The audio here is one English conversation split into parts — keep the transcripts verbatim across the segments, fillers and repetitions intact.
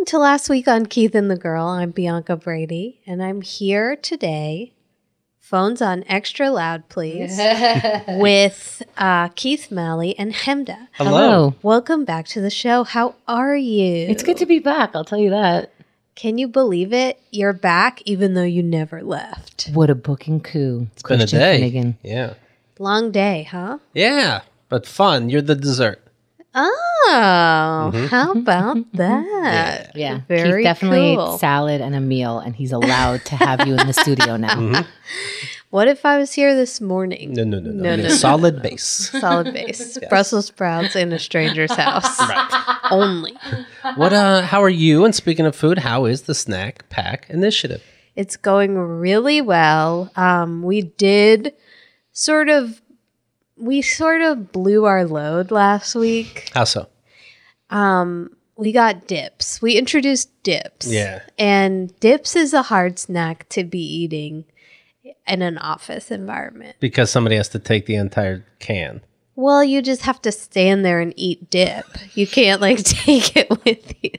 to Last Week on Keith and the Girl. I'm Bianca Brady, and I'm here today, phones on extra loud, please, with uh, Keith Malley and Hemda. Hello. Welcome back to the show. How are you? It's good to be back, I'll tell you that. Can you believe it? You're back even though you never left. What a booking coup. It's been a Christian day. Finnegan. Yeah. Long day, huh? Yeah, but fun. You're the dessert. Oh, how about that? Yeah. Very Keith definitely cool. ate salad and a meal, and he's allowed to have you in the studio now. Mm-hmm. What if I was here this morning? No, no, no, no. No, no, no. Solid base. Solid base. Brussels sprouts in a stranger's house. Only. What? Uh, how are you? And speaking of food, how is the Snack Pack Initiative? It's going really well. Um, we did sort of, we sort of blew our load last week. How so? Um, we got dips. We introduced dips. Yeah. And dips is a hard snack to be eating in an office environment. Because somebody has to take the entire can. Well, you just have to stand there and eat dip. You can't like take it with you.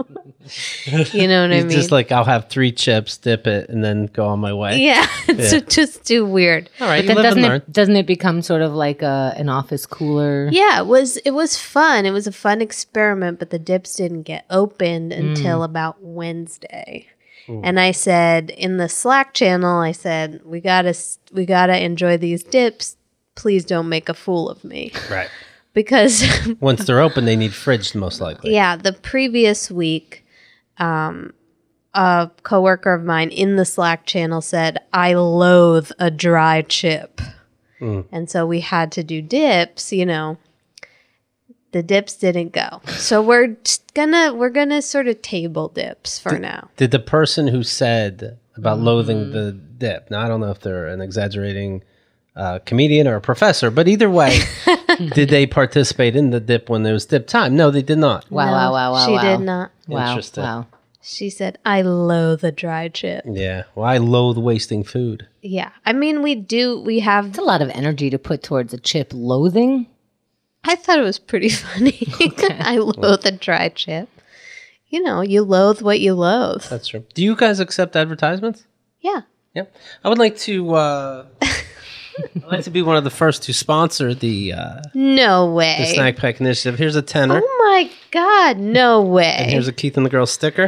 You know what I It's mean? just like, I'll have three chips, dip it, and then go on my way. Yeah, it's Yeah. just too weird. All right, But you then live doesn't and learn. it, doesn't it become sort of like a, an office cooler? Yeah, it was it was fun. It was a fun experiment, but the dips didn't get opened until about Wednesday. And I said in the Slack channel, I said, "We gotta s- we gotta enjoy these dips. Please don't make a fool of me," Right. because Once they're open, they need fridged, most likely. yeah, the previous week, um, a coworker of mine in the Slack channel said, "I loathe a dry chip," and so we had to do dips. You know, the dips didn't go, so we're just gonna we're gonna sort of table dips for now. Did the person who said about loathing the dip, now I don't know if they're an exaggerating uh, comedian or a professor, but either way, did they participate in the dip when there was dip time? No, they did not. Wow, No, wow, wow, wow. She wow. did not. Wow, Interesting. wow. She said, "I loathe a dry chip." Yeah. Well, I loathe wasting food. Yeah, I mean, we do. We have. It's a lot of energy to put towards a chip loathing. I thought it was pretty funny. I loathe a dry chip. You know, you loathe what you loathe. That's true. Do you guys accept advertisements? Yeah. Yep. I would like to. Uh, I'd like to be one of the first to sponsor the, uh, No the way. Snack Pack Initiative. Here's a tenner. Oh my God, no And way. here's a Keith and the Girl sticker.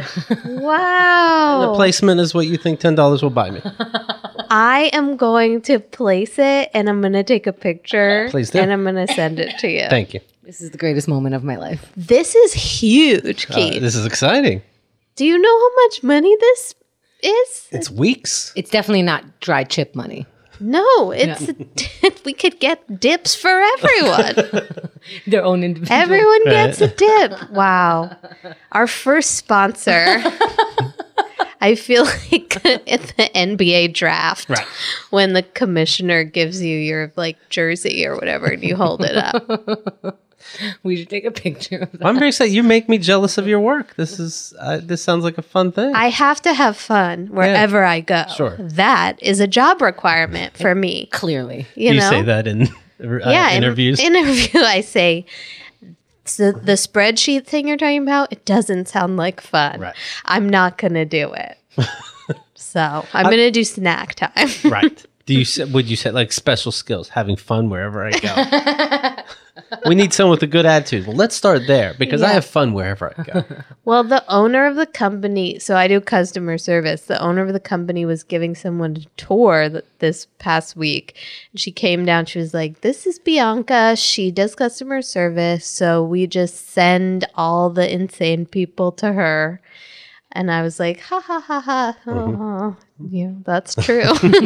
Wow. The placement is what you think ten dollars will buy me. I am going to place it and I'm going to take a picture. Please do. And I'm going to send it to you. Thank you. This is the greatest moment of my life. This is huge, Uh, Keith. this is exciting. Do you know how much money this is? It's weeks. It's definitely not dry chip money. No, it's we could get dips for everyone. Their own individual. Everyone gets a dip. Wow. Our first sponsor. I feel like at the N B A draft, Right. when the commissioner gives you your like jersey or whatever and you hold it up. We should take a picture of that. I'm very excited. You make me jealous of your work. This is uh, this sounds like a fun thing. I have to have fun wherever I go. Sure. That is a job requirement for me. Clearly. You, you know? say that in uh, Yeah, in- interviews. interview, I say, so the spreadsheet thing you're talking about, it doesn't sound like fun. Right. I'm not going to do it. So I'm going to do snack time. Right. Do you say, would you say like special skills, having fun wherever I go? We need someone with a good attitude. Well, let's start there because I Yeah. have fun wherever I go. Well, the owner of the company, so I do customer service. The owner of the company was giving someone a tour th- this past week. And she came down. She was like, "This is Bianca. She does customer service. So we just send all the insane people to her." And I was like, ha ha ha ha. Oh, yeah, that's true.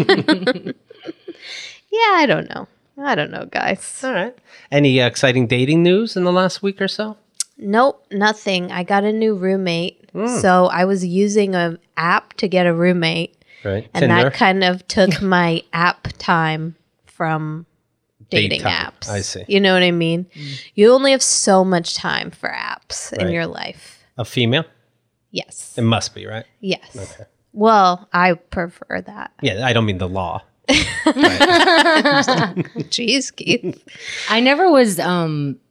Yeah, I don't know. I don't know, guys. All right. Any uh, exciting dating news in the last week or so? Nope, nothing. I got a new roommate. So I was using an app to get a roommate. Right. And Tinder. that kind of took my app time from Date dating time. apps. I see. You know what I mean? You only have so much time for apps in Right. your life. A female? Yes. It must be, right? Yes. Okay. Well, I prefer that. Yeah, I don't mean the law. Jeez, Keith. I never was um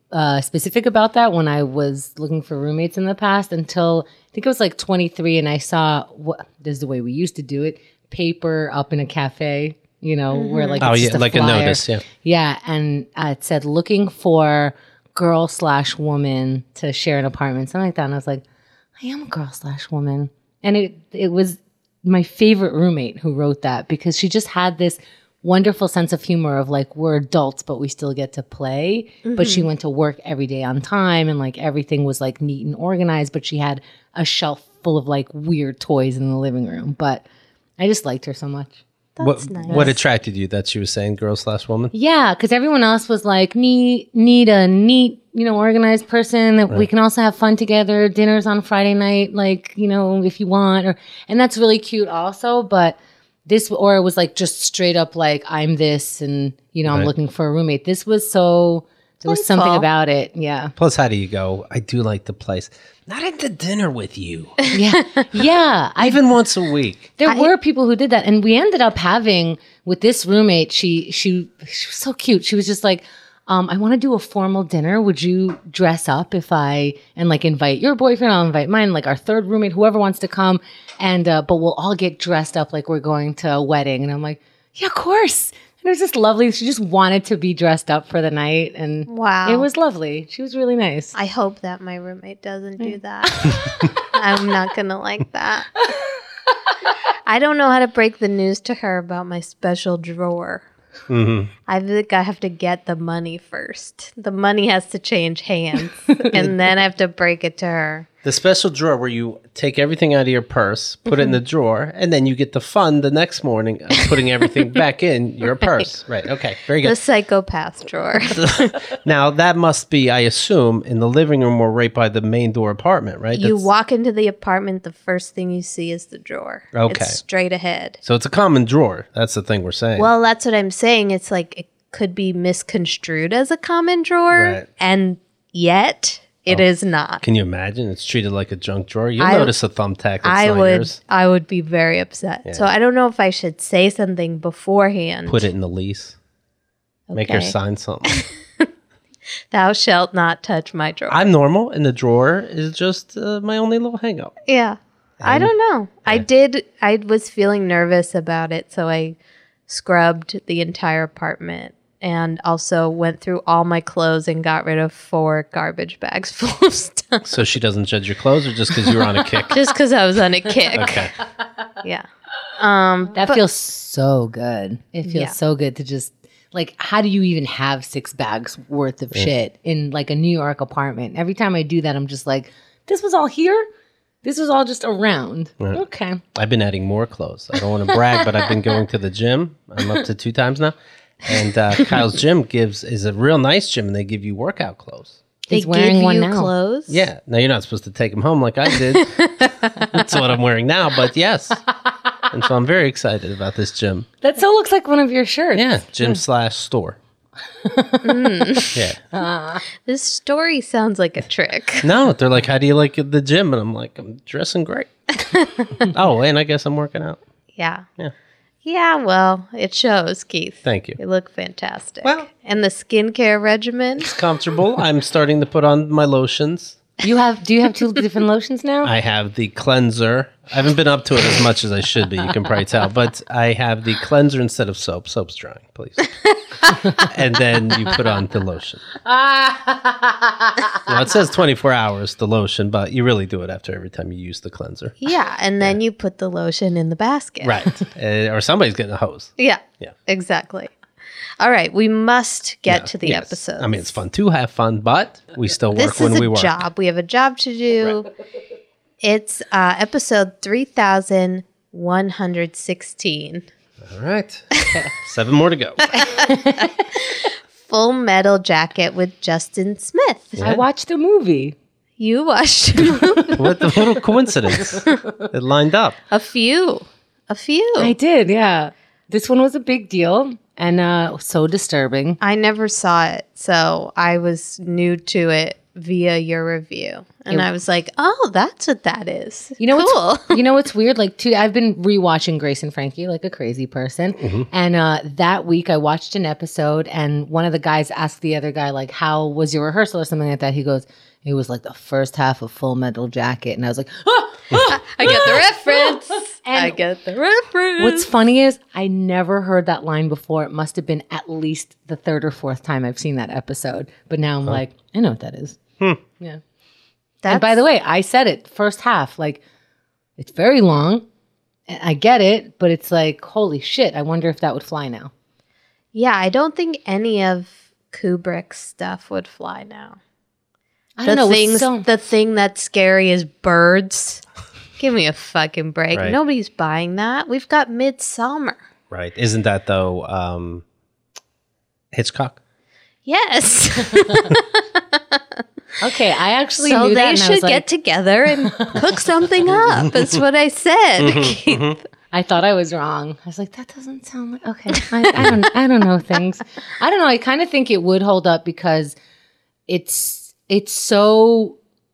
uh, specific about that when I was looking for roommates in the past until I think it was like twenty-three, and I saw what this is the way we used to do it: paper up in a cafe, you know, mm-hmm. where like oh it's yeah, just a like flyer. a notice, yeah, yeah, and uh, it said looking for girl slash woman to share an apartment, something like that, and I was like, I am a girl slash woman, and it it was my favorite roommate who wrote that because she just had this wonderful sense of humor of like, we're adults, but we still get to play. Mm-hmm. But she went to work every day on time and like everything was like neat and organized, but she had a shelf full of like weird toys in the living room. But I just liked her so much. That's what, nice. What attracted you that she was saying girl slash woman? Yeah, because everyone else was like, need, need a neat, you know, organized person that right. we can also have fun together. Dinners on Friday night, like, you know, if you want. Or and that's really cute also. But this, or it was like just straight up like, I'm this and, you know, right. I'm looking for a roommate. This was so, there was something about it. Yeah. Plus, how do you go? I do like the place. Not at the dinner with you. Yeah. Yeah. Even I, once a week. There I, were people who did that. And we ended up having, with this roommate, she she she was so cute. She was just like, um, I want to do a formal dinner. Would you dress up if I, and like invite your boyfriend, I'll invite mine, like our third roommate, whoever wants to come. And, uh, but we'll all get dressed up like we're going to a wedding. And I'm like, yeah, of course. And it was just lovely. She just wanted to be dressed up for the night. And wow, it was lovely. She was really nice. I hope that my roommate doesn't do that. I'm not going to like that. I don't know how to break the news to her about my special drawer. Mm-hmm. I think I have to get the money first. The money has to change hands. And then I have to break it to her. The special drawer where you take everything out of your purse, put mm-hmm. it in the drawer, and then you get the fun the next morning of putting everything back in your purse. Right. right. Okay. Very good. The psychopath drawer. Now, that must be, I assume, in the living room or right by the main door apartment, right? You That's... walk into the apartment, the first thing you see is the drawer. Okay. It's straight ahead. So it's a common drawer. That's the thing we're saying. Well, that's what I'm saying. It's like it could be misconstrued as a common drawer, right. and yet... It oh. is not. Can you imagine? It's treated like a junk drawer. You'll I, notice a thumbtack that's I not would, yours. I would be very upset. Yeah. So I don't know if I should say something beforehand. Put it in the lease. Okay. Make her sign something. Thou shalt not touch my drawer. I'm normal, and the drawer is just uh, my only little hang up. Yeah. And, I don't know. Yeah. I did. I was feeling nervous about it, so I scrubbed the entire apartment. And also went through all my clothes and got rid of four garbage bags full of stuff. So she doesn't judge your clothes, or just because you were on a kick? Just because I was on a kick. Okay. Yeah. Um, that but, feels so good. It feels yeah. so good to just, like, how do you even have six bags worth of yeah. shit in, like, a New York apartment? Every time I do that, I'm just like, this was all here? This was all just around. Right. Okay. I've been adding more clothes. I don't want to brag, but I've been going to the gym. I'm up to two times now. And uh, Kyle's gym gives is a real nice gym, and they give you workout clothes. They He's wearing give one you now. Clothes? Yeah. Now, you're not supposed to take them home like I did. That's what I'm wearing now, but yes. And so I'm very excited about this gym. That still looks like one of your shirts. Yeah, gym slash store. mm. Yeah. Uh, this story sounds like a trick. No, they're like, how do you like the gym? And I'm like, I'm dressing great. Oh, and I guess I'm working out. Yeah. Yeah. Yeah, well, it shows, Keith. Thank you. You look fantastic. Well, and the skincare regimen? It's comfortable. I'm starting to put on my lotions. You have? Do you have two different lotions now? I have the cleanser. I haven't been up to it as much as I should be, you can probably tell. But I have the cleanser instead of soap. Soap's drying, please. And then you put on the lotion. Now, it says twenty-four hours, the lotion, but you really do it after every time you use the cleanser. Yeah, and then yeah. you put the lotion in the basket. Right. Uh, or somebody's getting a hose. Yeah. Yeah. Exactly. All right, we must get yeah, to the yes. episode. I mean, it's fun to have fun, but we still work this when we work. This is a job. We have a job to do. Right. It's uh, episode three thousand one hundred sixteen. All right. Seven more to go. Full Metal Jacket with Justin Smith. Yeah. I watched the movie. You watched the movie? What a little coincidence. It lined up. A few. A few. I did, yeah. This one was a big deal and uh, so disturbing. I never saw it, so I was new to it via your review. And It- I was like, oh, that's what that is. You know cool. what's you know what's weird? Like, too, I've been rewatching Grace and Frankie like a crazy person, and uh, that week I watched an episode, and one of the guys asked the other guy like, "How was your rehearsal?" or something like that. He goes, "It was like the first half of Full Metal Jacket," and I was like, ah, ah, I get the reference. And I get the reference. What's funny is I never heard that line before. It must have been at least the third or fourth time I've seen that episode. But now I'm like, I know what that is. Yeah. That's, And by the way, I said it first half. Like, it's very long. And I get it, but it's like, holy shit! I wonder if that would fly now. yeah, I don't think any of Kubrick's stuff would fly now. I The don't know. things, It's so, the thing that's scary is birds. Give me a fucking break. Right. Nobody's buying that. We've got Midsummer. Right. Isn't that, though, um, Hitchcock? Yes. okay, I actually so knew that. they And I should was get like, together and cook something up. That's what I said. Keith. I thought I was wrong. I was like, that doesn't sound like okay. I, I don't. I don't know things. I don't know. I kind of think it would hold up because it's it's so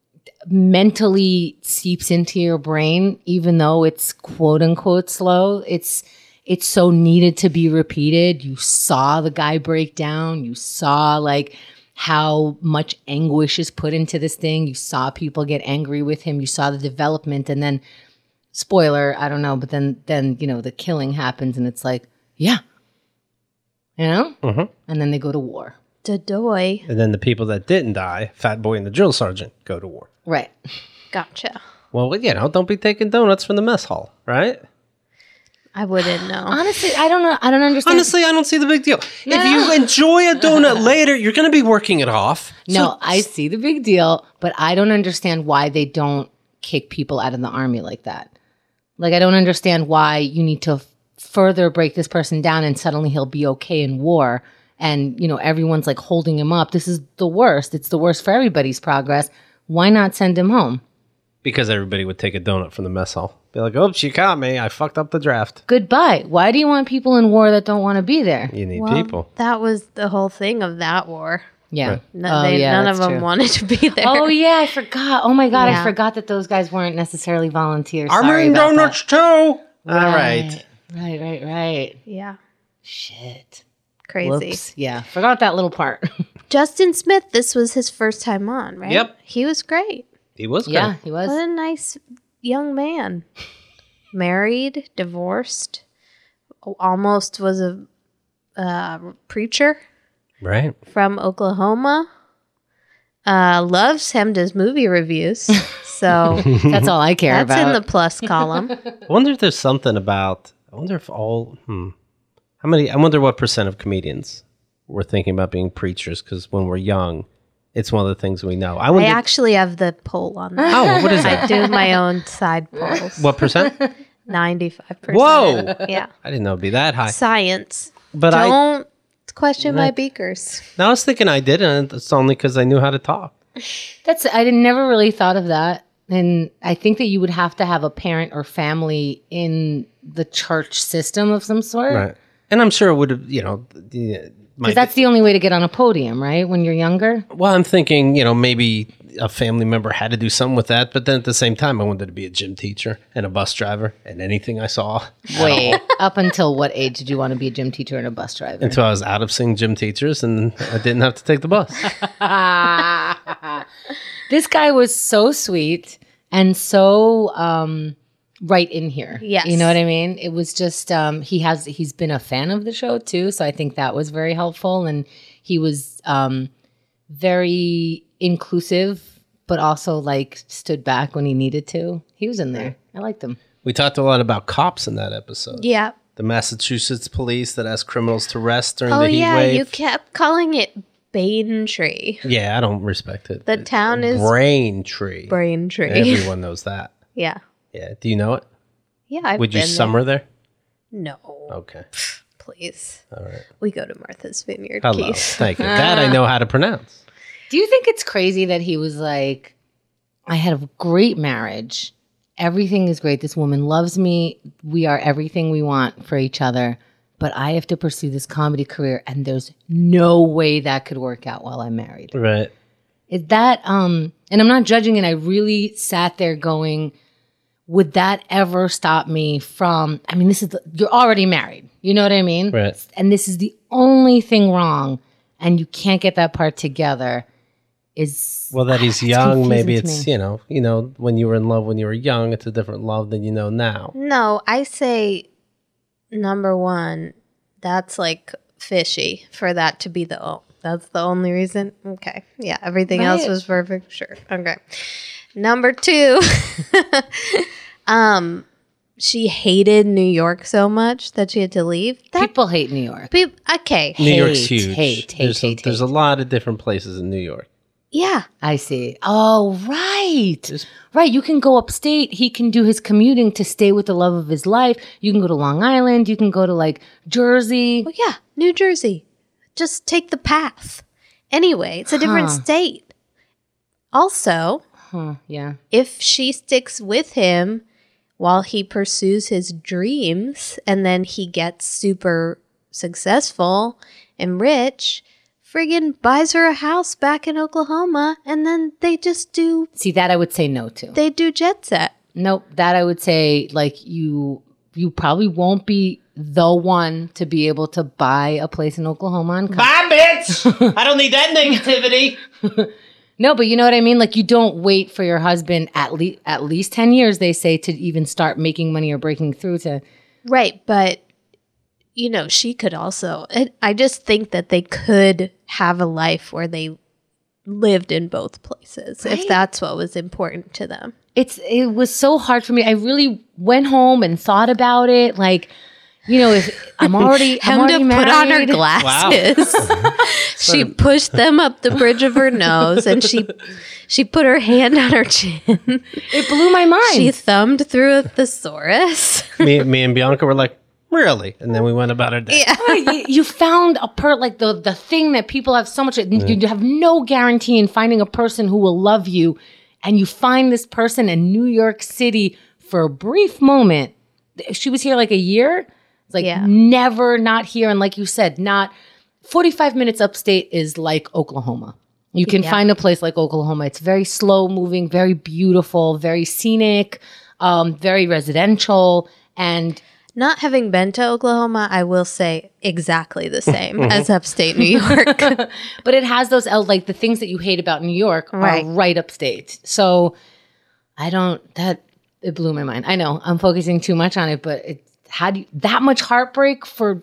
mentally seeps into your brain, even though it's quote unquote slow. It's it's so needed to be repeated. You saw the guy break down. You saw like how much anguish is put into this thing. You saw people get angry with him. You saw the development, and then spoiler, I don't know, but then then you know the killing happens, and it's like, yeah, you know, Mhm. and then they go to war. Dadoy. And then the people that didn't die, Fat Boy and the drill sergeant, go to war. Right. Gotcha. Well, you know, don't be taking donuts from the mess hall, right? I wouldn't know. Honestly, I don't know. I don't understand. Honestly, I don't see the big deal. No. If you enjoy a donut later, you're going to be working it off. no, So- I see the big deal, but I don't understand why they don't kick people out of the army like that. Like, I don't understand why you need to f- further break this person down and suddenly he'll be okay in war. And, you know, everyone's like holding him up. This is the worst. It's the worst for everybody's progress. Why not send him home? Because everybody would take a donut from the mess hall. Be like, oh, she caught me. I fucked up the draft. Goodbye. Why do you want people in war that don't want to be there? You need Well, people. that was the whole thing of that war. Yeah. Right. No, Oh, they, yeah, none of that's them true. wanted to be there. Oh, yeah, I forgot. Oh, my God, I Yeah. forgot that those guys weren't necessarily volunteers. I'm Sorry eating about that. donuts too. All right. Right, right, right. Yeah. Shit. Crazy. Whoops. Yeah, forgot that little part. Justin Smith, this was his first time on, right? Yep. He was great. He was good. yeah, he was. What a nice young man. Married, divorced, almost was a uh, preacher Right. from Oklahoma. Uh, loves him does movie reviews. So That's all I care that's about. in the plus column. I wonder if there's something about, I wonder if all, hmm. How many, I wonder what percent of comedians were thinking about being preachers because when we're young, it's one of the things we know. I I wonder. actually have the poll on that. Oh, what is I that? do my own side polls. What percent? ninety-five percent. Whoa. Yeah. I didn't know it'd be that high. Science. But I, Don't question my Like- beakers. now I was thinking I did, and it's only because I knew how to talk. That's I didn't never really thought of that. And I think that you would have to have a parent or family in the church system of some sort. Right. And I'm sure it would have, you know, the- my, Because that's the only way to get on a podium, right? When you're younger. well, I'm thinking, you know, maybe a family member had to do something with that. But then at the same time, I wanted to be a gym teacher and a bus driver and anything I saw. Wait, up until what age did you want to be a gym teacher and a bus driver? Until I was out of seeing gym teachers and I didn't have to take the bus. This guy was so sweet and so um, right in here. Yes. You know what I mean? It was just um, he has he's been a fan of the show too, so I think that was very helpful. And he was um, very inclusive, but also like stood back when he needed to. He was in there. I liked him. We talked a lot about cops in that episode. Yeah. The Massachusetts police that asked criminals to rest during Oh, the heat yeah. wave. You kept calling it Baintree. Yeah, I don't respect it. The town is Braintree. Braintree. Everyone knows that. Yeah. Yeah. Do you know it? Yeah. I've Would you been summer there? there. No. Okay. Please. All right. We go to Martha's Vineyard, Hello. Keith. Thank you. That I know how to pronounce. Do you think it's crazy that he was like, I had a great marriage. Everything is great. This woman loves me. We are everything we want for each other. But I have to pursue this comedy career, and there's no way that could work out while I'm married. Right. Is that, um, and I'm not judging it. I really sat there going, would that ever stop me from, I mean, this is, the, you're already married. You know what I mean? Right. And this is the only thing wrong, and you can't get that part together. Is Well, that he's it's young, maybe confusing to it's, me. you know, you know, when you were in love when you were young, it's a different love than you know now. No, I say number one, that's like fishy for that to be the oh, that's the only reason. Okay. Yeah. Everything else Right. was perfect. Sure. Okay. Number two, um, she hated New York so much that she had to leave. That People hate New York. pe- okay. New York's Hate, huge. hate, hate, there's, hate, a, there's hate. a lot of different places in New York. Yeah. I see. Oh, right. Just- Right. You can go upstate. He can do his commuting to stay with the love of his life. You can go to Long Island. You can go to like Jersey. Well, yeah. New Jersey. Just take the path. Anyway, it's a different Huh. state. Also, Huh, yeah. if she sticks with him while he pursues his dreams and then he gets super successful and rich, friggin' buys her a house back in Oklahoma and then they just do See, that I would say no to. they do jet set. Nope. That I would say like you you probably won't be the one to be able to buy a place in Oklahoma and come. Bye, bitch! I don't need that negativity. No, but you know what I mean? Like you don't wait for your husband at least at least ten years, they say, to even start making money or breaking through to Right, but you know, she could also it, I just think that they could have a life where they lived in both places Right? if that's what was important to them. it's it was so hard for me. I really went home and thought about it. Like, you know, if I'm already I'm Hemda already put on her married. glasses. She pushed them up the bridge of her nose, and she she put her hand on her chin. It blew my mind. She thumbed through a thesaurus. me, me and Bianca were like, really? And then we went about our day. you, you found a per like the the thing that people have so much. You have no guarantee in finding a person who will love you, and you find this person in New York City for a brief moment. She was here like a year. It's like Yeah. never not here, and like you said, not forty-five minutes upstate is like Oklahoma. You can Yeah. find a place like Oklahoma. It's very slow moving, very beautiful, very scenic, um, very residential, and Not having been to Oklahoma, I will say exactly the same as upstate New York. but it has those el- like the things that you hate about New York Right. are right upstate. So I don't that it blew my mind. I know I'm focusing too much on it, but it had you that much heartbreak for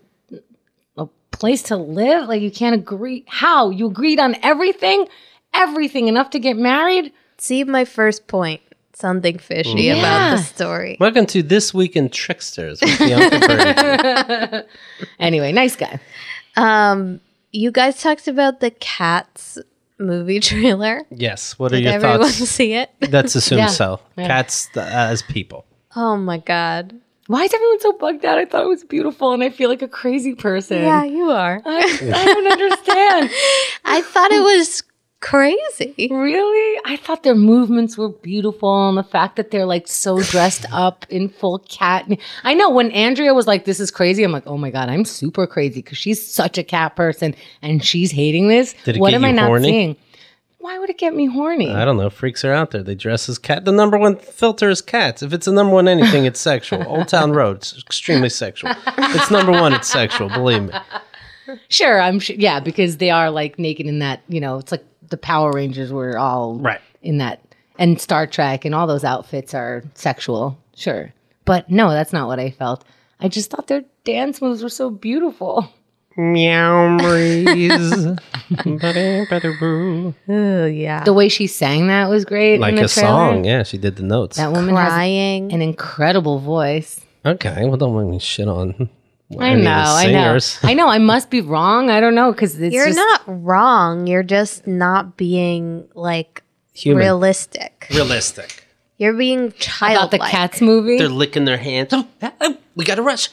a place to live. Like you can't agree. How you agreed on everything, everything enough to get married. See my first point. Something fishy Yeah. about the story. Welcome to This Week in Tricksters with Bianca Birdie. Anyway, nice guy. Um, you guys talked about the Cats movie trailer. Yes. What are Did your everyone thoughts? see it? Let's assume Yeah. so. Yeah. Cats uh, as people. Oh my god. Why is everyone so bugged out? I thought it was beautiful, and I feel like a crazy person. Yeah, you are. I, I don't understand. I thought it was crazy. Really? I thought their movements were beautiful, and the fact that they're like so dressed up in full cat. I know when Andrea was like, "This is crazy," I'm like, "Oh my god, I'm super crazy," because she's such a cat person and she's hating this. Did it what get am you I not horny? seeing? Why would it get me horny? I don't know. Freaks are out there. They dress as cat. The number one filter is cats. If it's the number one anything, it's sexual. Old Town Road, it's extremely sexual. If it's number one, it's sexual. Believe me. Sure, I'm sure. Yeah, because they are like naked in that. You know, it's like the Power Rangers were all Right. in that, and Star Trek and all those outfits are sexual. Sure, but no, that's not what I felt. I just thought their dance moves were so beautiful. Meow breeze. Ba-da-ba-da-boo. Oh yeah. The way she sang that was great. Like in the a trailer. song. Yeah, she did the notes. That woman has Crying. an incredible voice. Okay, well, don't make me shit on. I any of know, the I know, singers. I know. I must be wrong. I don't know because it's You're just, not wrong. You're just not being like Human. realistic. Realistic. You're being about childlike. the Cats movie. They're licking their hands. Oh, oh, we got to rush.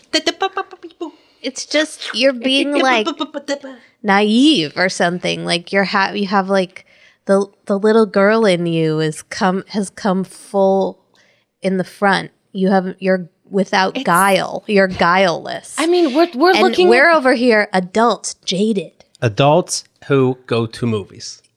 It's just you're being like naive or something. Like you're ha- you have like the the little girl in you is come has come full in the front. You have you're without guile. You're guileless. I mean, we're we're and looking. we're at, over here adults, jaded. Adults who go to movies.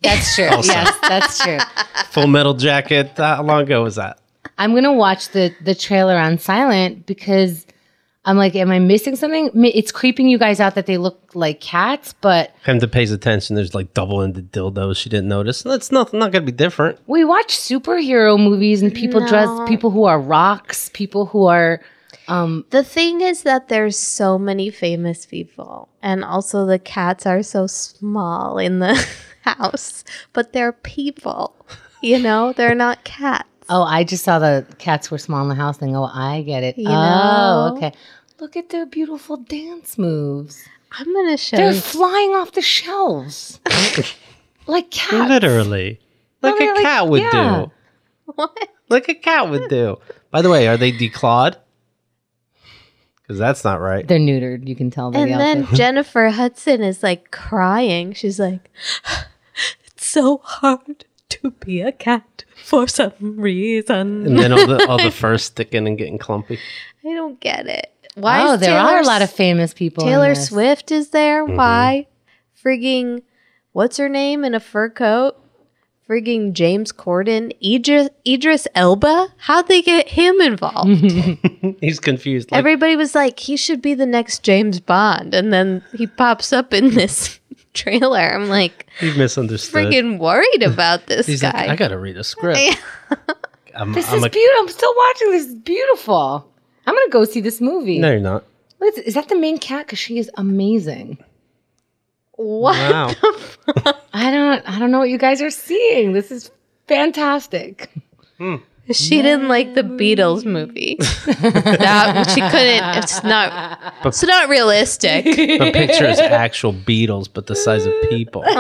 That's true. Yes, that's true. Full Metal Jacket. How long ago was that? I'm gonna watch the the trailer on silent because I'm like, am I missing something? Mi- It's creeping you guys out that they look like cats, but Hemda pays attention. There's like double-ended dildos she didn't notice. That's not not gonna be different. we watch superhero movies and people No. dress people who are rocks, people who are um The thing is that there's so many famous people, and also the cats are so small in the house, but they're people. You know, they're not cats. oh, I just saw the cats were small in the house thing. Oh, I get it. You oh, know? okay. Look at their beautiful dance moves. I'm gonna show They're you. flying off the shelves. Like cats. Literally, like they're a like- cat would yeah. do. What? Like a cat would do. By the way, are they declawed? Because that's not right. They're neutered. You can tell by And the then outfit. Jennifer Hudson is like crying. She's like, "It's so hard to be a cat for some reason." And then all the all the fur sticking and getting clumpy. I don't get it. Why? Oh, is there Taylor are a lot S- of famous people. in Taylor this. Swift is there. Mm-hmm. Why? Frigging, what's her name in a fur coat? Frigging James Corden, Idris, Idris Elba. How'd they get him involved? He's confused. Like, Everybody was like, he should be the next James Bond, and then he pops up in this trailer. I'm like, he misunderstood. friggin' worried about this He's guy. like, I gotta read a script. I'm, This I'm is a- beautiful. I'm still watching. This is beautiful. I'm gonna go see this movie. No, you're not. Is, is that the main cat? Because she is amazing. What? Wow. I don't. I don't know what you guys are seeing. This is fantastic. She didn't like the Beatles movie. that she couldn't. It's not. It's not realistic. The picture is actual beetles, but the size of people. With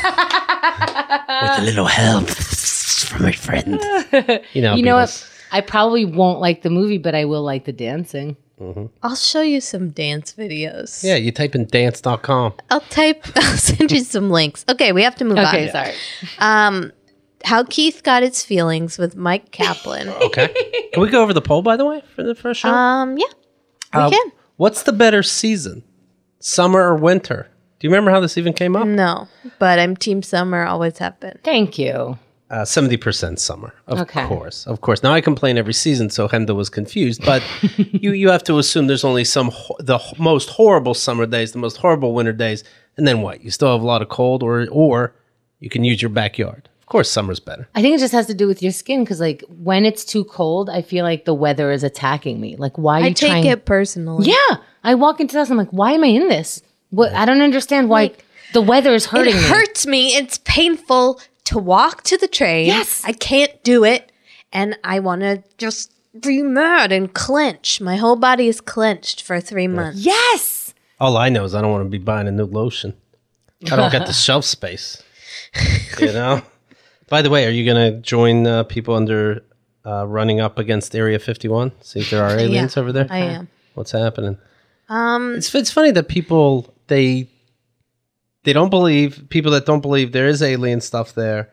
a little help from my friend. You know, You know Beatles. what? I probably won't like the movie, but I will like the dancing. I'll show you some dance videos. Yeah, you type in dance dot com. I'll type. I'll send you some links. Okay, we have to move Okay, on. sorry. Um, how Keith got its feelings with Mike Kaplan. Okay. Can we go over the poll, by the way, for the first show? um, yeah, we Uh, can. What's the better season, summer or winter? Do you remember how this even came up? No, but I'm Team Summer. Always have been. Thank you. Uh, seventy percent summer, of Okay. course, of course. Now I complain every season, so Hemda was confused. But you you have to assume there's only some ho- the h- most horrible summer days, the most horrible winter days, and then what? You still have a lot of cold, or or you can use your backyard. Of course, summer's better. I think it just has to do with your skin because, like, when it's too cold, I feel like the weather is attacking me. Like, why are I you take trying? it personally. Yeah, I walk into the house. I'm like, why am I in this? What? I don't understand why Like, the weather is hurting It me. hurts me. It's painful to walk to the train. Yes. I can't do it. And I want to just be mad and clench. My whole body is clenched for three months. Yes. All I know is I don't want to be buying a new lotion. I don't get the shelf space. You know. By the way, are you going to join uh, people under uh, running up against Area fifty-one? See if there are aliens over there. I am. What's happening? Um, It's it's funny that people they they don't believe people that don't believe there is alien stuff there,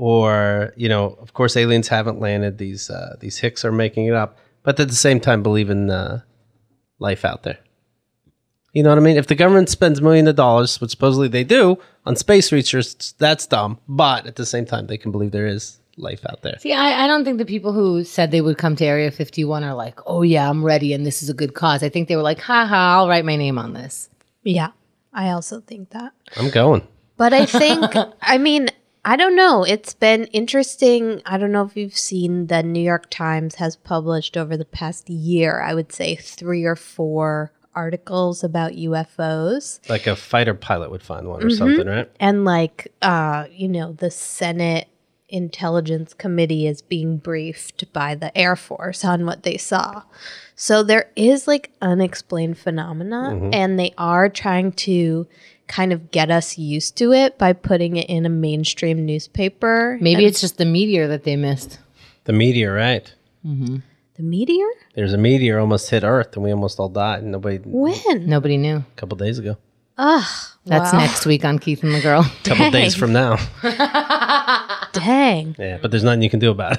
or you know, of course, aliens haven't landed. These uh, these hicks are making it up, but at the same time, believe in uh, life out there. You know what I mean? If the government spends millions of dollars, which supposedly they do, on space research, that's dumb. But at the same time, they can believe there is life out there. See, I, I don't think the people who said they would come to Area fifty-one are like, oh yeah, I'm ready and this is a good cause. I think they were like, ha ha, I'll write my name on this. yeah, I also think that. I'm going. But I think, I mean, I don't know. It's been interesting. I don't know if you've seen the New York Times has published over the past year, I would say three or four articles about U F Os. Like a fighter pilot would find one or something, right? And like, uh, you know, the Senate Intelligence Committee is being briefed by the Air Force on what they saw. So there is like unexplained phenomena, and they are trying to kind of get us used to it by putting it in a mainstream newspaper. Maybe And it's just the meteor that they missed. The meteor, right? the meteor? There's a meteor almost hit Earth, and we almost all died. And nobody, a When? Nobody knew. couple days ago, Ugh. That's wow. next week on Keith and the Girl. a couple days from now. Dang. Yeah, but there's nothing you can do about it.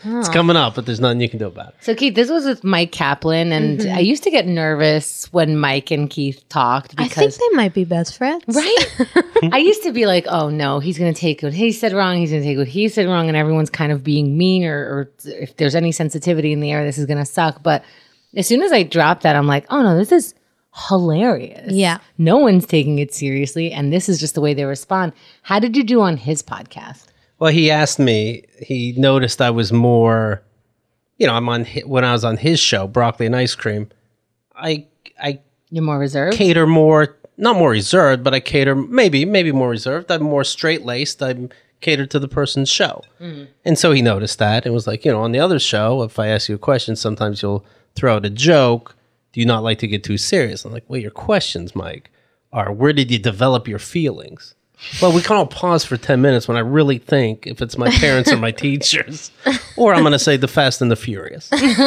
It's coming up, but there's nothing you can do about it. So Keith, this was with Mike Kaplan, and Mm-hmm. I used to get nervous when Mike and Keith talked I because think they might be best friends. right? I used to be like, oh no, he's going to take what he said wrong. He's going to take what he said wrong. And everyone's kind of being mean or, or if there's any sensitivity in the air, this is going to suck. But as soon as I dropped that, I'm like, oh no, this is hilarious. Yeah. No one's taking it seriously. And this is just the way they respond. How did you do on his podcast? Well, he asked me, he noticed I was more, you know, I'm on, hi- when I was on his show, Broccoli and Ice Cream, I, I You're more reserved? cater more, not more reserved, but I cater, maybe, maybe more reserved. I'm more straight laced. I'm catered to the person's show. And so he noticed that and was like, you know, on the other show, if I ask you a question, sometimes you'll throw out a joke. Do you not like to get too serious? I'm like, well, your questions, Mike, are where did you develop your feelings? Well, we can all pause for ten minutes when I really think if it's my parents or my teachers, or I'm going to say the Fast and the Furious.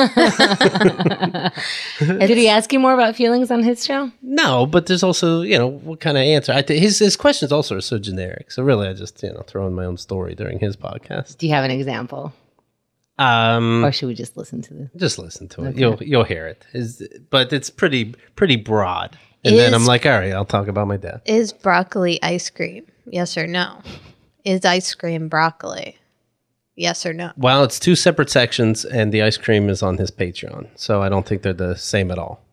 Did he ask you more about feelings on his show? No, but there's also, you know, what kind of answer? I th- his his questions also are so generic. So really, I just, you know, throw in my own story during his podcast. Do you have an example? Um, Or should we just listen to the... just listen to it. You'll you'll hear it. Is but it's pretty pretty broad. And then I'm Is- like, all right, I'll talk about my dad. Is broccoli ice cream? Yes or no? Is ice cream broccoli? Yes or no? Well, it's two separate sections, and the ice cream is on his Patreon, so I don't think they're the same at all.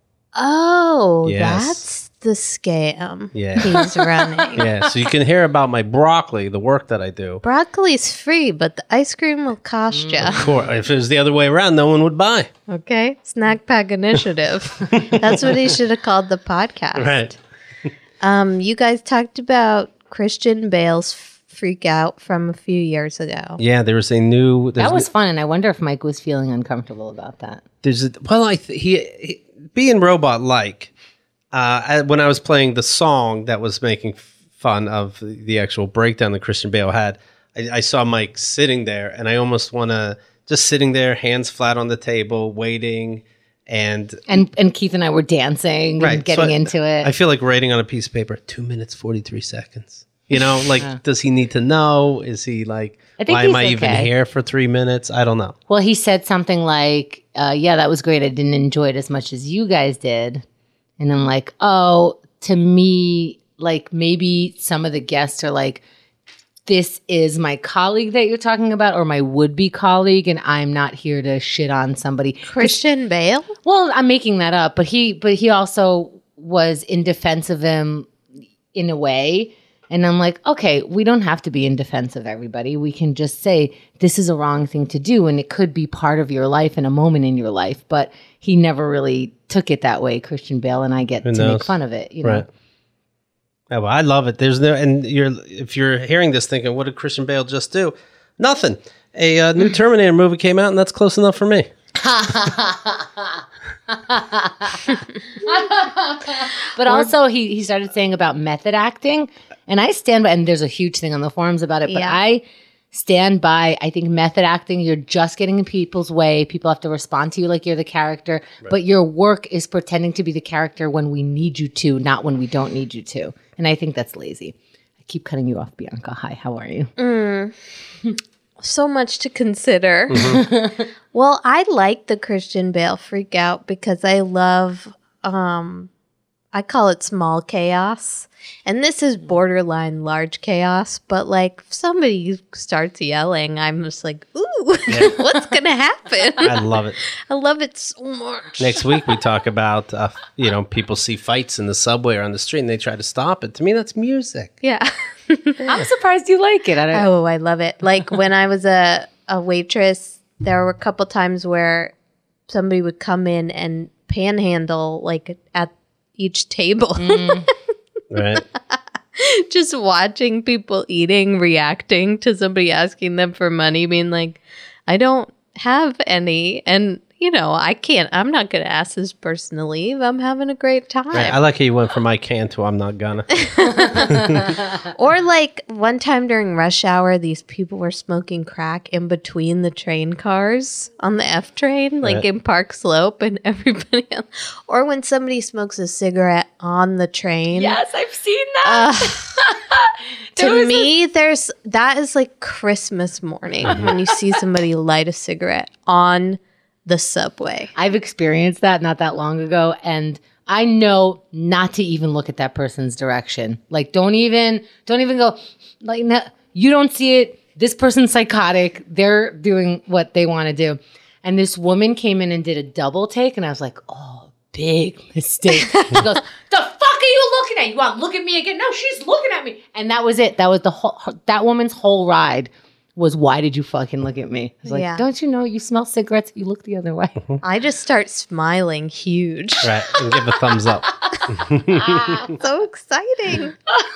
Oh, Yes. that's the scam Yeah. he's running. Yeah, so you can hear about my broccoli, the work that I do. Broccoli's free, but the ice cream will cost you. Of course, if it was the other way around, no one would buy. Okay? Snack Pack Initiative. That's what he should have called the podcast. Right. Um, you guys talked about Christian Bale's freak out from a few years ago. Yeah, there was a new. there's That was fun, and I wonder if Mike was feeling uncomfortable about that. There's a, well, I th- he, he being robot like. Uh, I- when I was playing the song that was making fun of the, the actual breakdown that Christian Bale had, I, I saw Mike sitting there, and I almost want to just sitting there, hands flat on the table, waiting, and And and Keith and I were dancing Right, and getting so I- into it. I feel like writing on a piece of paper, two minutes forty three seconds. You know, like, does he need to know? Is he like, I think why am he's I even okay. here for three minutes? I don't know. well, he said something like, uh, yeah, that was great. I didn't enjoy it as much as you guys did. And I'm like, oh, to me, like maybe some of the guests are like, this is my colleague that you're talking about or my would-be colleague, and I'm not here to shit on somebody. Christian Bale? Well, I'm making that up, but he but he also was in defense of him in a way. And I'm like, okay, we don't have to be in defense of everybody. We can just say this is a wrong thing to do, and it could be part of your life and a moment in your life. But he never really took it that way, Christian Bale, and I get Who to knows? make fun of it. You know, Right. Yeah, well, I love it. There's no, and you're if you're hearing this thinking, what did Christian Bale just do? Nothing. A uh, new Terminator movie came out, and that's close enough for me. But also, he, he started saying about method acting, and I stand by, and there's a huge thing on the forums about it, but Yeah. I stand by, I think method acting, you're just getting in people's way. People have to respond to you like you're the character, but your work is pretending to be the character when we need you to, not when we don't need you to. And I think that's lazy. I keep cutting you off, Bianca. Hi, how are you? So much to consider. Well, I like the Christian Bale freak out because I love, um, I call it small chaos. And this is borderline large chaos, but like if somebody starts yelling, I'm just like, ooh, what's going to happen? I love it. I love it so much. Next week we talk about uh, you know, people see fights in the subway or on the street and they try to stop it. To me, that's music. Yeah. I'm surprised you like it. I don't Oh, I love it. Like when I was a, a waitress, there were a couple times where somebody would come in and panhandle like at each table. Right. Just watching people eating, reacting to somebody asking them for money, being like, I don't have any. And, you know, I can't, I'm not going to ask this person to leave. I'm having a great time. Right. I like how you went from I can to I'm not gonna. Or like one time during rush hour, these people were smoking crack in between the train cars on the F train, like Right. in Park Slope, and everybody else. Or when somebody smokes a cigarette on the train. Yes, I've seen that. There To was a- me, there's that is like Christmas morning when you see somebody light a cigarette on the subway. I've experienced that not that long ago, and I know not to even look at that person's direction. Like, don't even, don't even go. Like, no, you don't see it. This person's psychotic. They're doing what they want to do. And this woman came in and did a double take, and I was like, oh, big mistake. She goes, the fuck are you looking at? You want to look at me again? No, she's looking at me. And that was it. That was the whole. That woman's whole ride was, why did you fucking look at me? I was like, Yeah. don't you know you smell cigarettes? You look the other way. I just start smiling huge. Right. And give a thumbs up. So exciting.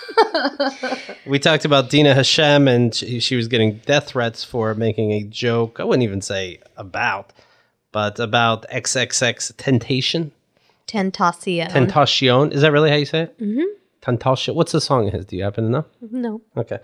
We talked about Dina Hashem, and she, she was getting death threats for making a joke. I wouldn't even say about, but about X X X Temptation. Tentacion. Tentacion. Is that really how you say it? Mm-hmm. Tentacion. What's the song of his? Do you happen to know? No. Okay.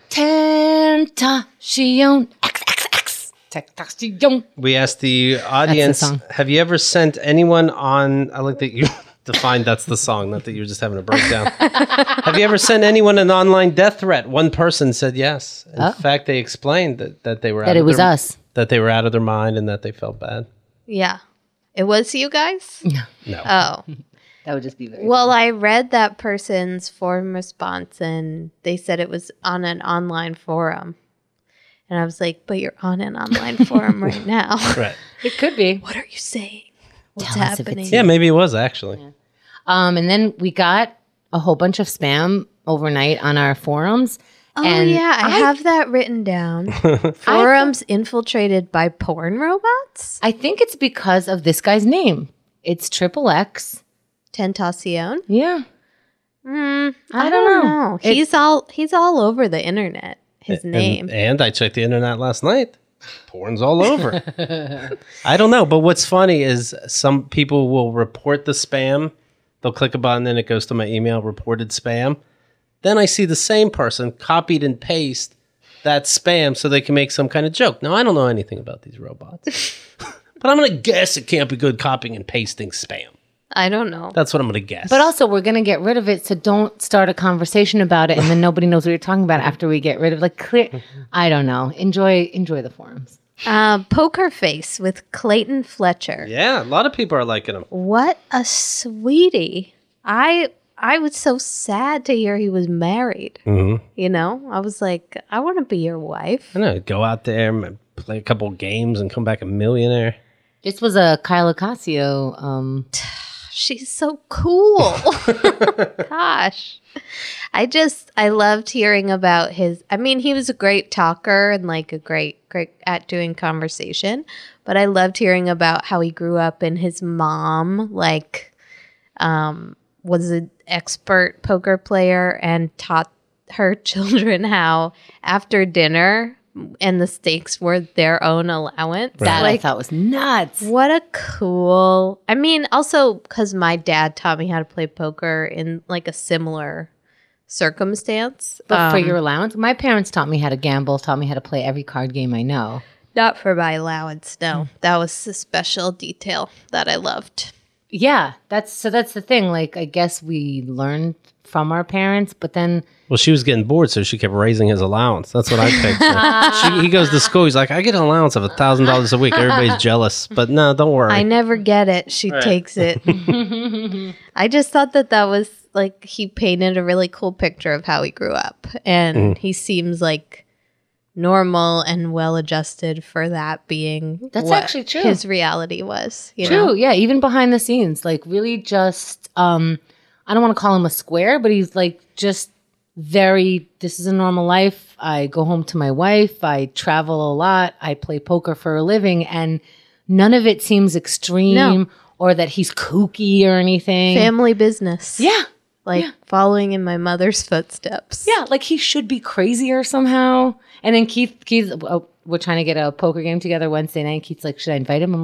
Tentacion. X X X. Tentacion. We asked the audience, song. have you ever sent anyone on, I like that you defined that's the song, not that you're just having a breakdown. Have you ever sent anyone an online death threat? One person said yes. In Oh. fact, they explained that, that they were out That of it was their, us. that they were out of their mind and that they felt bad. Yeah. It was you guys? No. Oh. That would just be very. Well, I read that person's forum response and they said it was on an online forum. And I was like, but you're on an online forum right now. Right. It could be. What are you saying? What's Tell us if happening? it's Yeah, maybe it was actually. Um, and then we got a whole bunch of spam overnight on our forums. Oh, and yeah. I, have that written down. Forums infiltrated by porn robots? I think it's because of this guy's name. It's Triple X. Tentacion? Yeah. Mm, I I, don't don't know. know. It- he's all he's all over the internet. His name. And, and I checked the internet last night. Porn's all over. I don't know, but what's funny is some people will report the spam. They'll click a button and it goes to my email, reported spam. Then I see the same person copied and paste that spam so they can make some kind of joke. Now, I don't know anything about these robots, but I'm going to guess it can't be good copying and pasting spam. I don't know. That's what I'm going to guess. But also, we're going to get rid of it, so don't start a conversation about it, and then nobody knows what you're talking about after we get rid of it. Like, clear. I don't know. Enjoy, enjoy the forums. Uh, Poker Face with Clayton Fletcher. yeah, a lot of people are liking them. What a sweetie. I I was so sad to hear he was married. Mm-hmm. You know, I was like, I want to be your wife. I know, go out there, m- play a couple games, and come back a millionaire. This was a Kyle Ocasio. Um, She's so cool. Gosh. I just, I loved hearing about his, I mean, he was a great talker and like a great, great at doing conversation, but I loved hearing about how he grew up and his mom, like, um, was an expert poker player and taught her children how after dinner, and the stakes were their own allowance. that Like, I thought was nuts. what a cool. I mean, also because my dad taught me how to play poker in like a similar circumstance. But for Um, your allowance, my parents taught me how to gamble, taught me how to play every card game I know. not for my allowance, no. That was a special detail that I loved. Yeah, that's so. That's the thing. Like, I guess we learned from our parents, but then Well, she was getting bored, so she kept raising his allowance. That's what I picture. she, he goes to school. He's like, I get an allowance of a thousand dollars a week. Everybody's jealous, but no, don't worry. I never get it. She takes it. I just thought that that was like he painted a really cool picture of how he grew up, and he seems like normal and well adjusted for that being That's what actually true. his reality was. You true, know? yeah. Even behind the scenes, like really just. um I don't want to call him a square, but he's like just very. This is a normal life. I go home to my wife. I travel a lot. I play poker for a living, and none of it seems extreme No. or that he's kooky or anything. Family business. yeah. Like following in my mother's footsteps. Yeah, like he should be crazier somehow. And then Keith, Keith, oh, we're trying to get a poker game together Wednesday night. Keith's like, should I invite him? I'm like, of